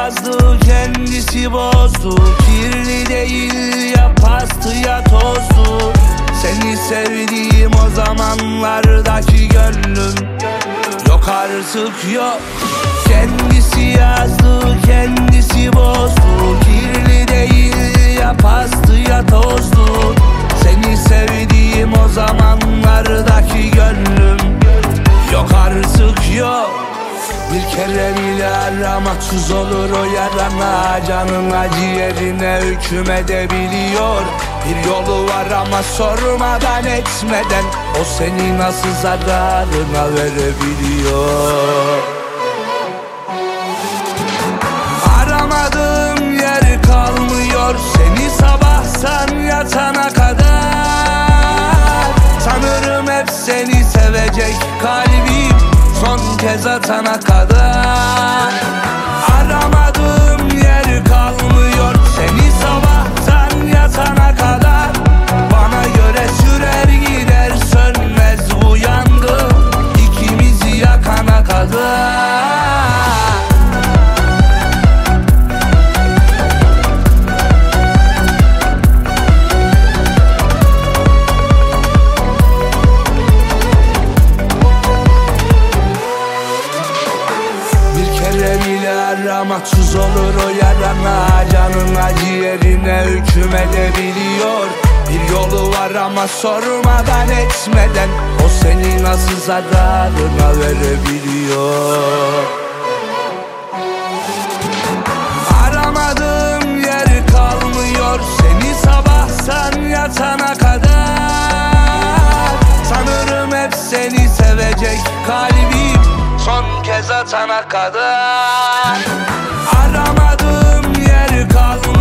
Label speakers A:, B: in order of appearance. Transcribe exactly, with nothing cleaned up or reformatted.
A: yazdı, kendisi bozdu. Kirli değil ya pastı ya tozdu. Seni sevdiğim o zamanlardaki gönlüm yok artık yok. Kendisi yazdı, kendisi bozdu. Kirli değil ya pastı ya tozdu. Seni sevdiğim o zamanlardaki gönlüm yok artık yok. Bir kere bile arama tuz olur o yarana. Canına ciğerine hüküm edebiliyor. Bir yolu var ama sormadan etmeden o seni nasıl zararına verebiliyor. Aramadığım yer kalmıyor seni sabahtan yatana kadar. Sanırım hep seni sevecek kalbim son kez atana kadar. Aramadığım yer kalmıyor seni sabahtan yatana kadar. Bana göre sürer gider sönmez bu yangın ikimizi yakana kadar. Ama tuz olur o yarana. Canına ciğerine hüküm edebiliyor. Bir yolu var ama sormadan etmeden o seni nasıl zararına verebiliyor. Aramadığım yer kalmıyor seni sabahtan yatana kadar. Sanırım hep seni sevecek kalbim son kez atana kadar. Aramadığım yer kalmıyor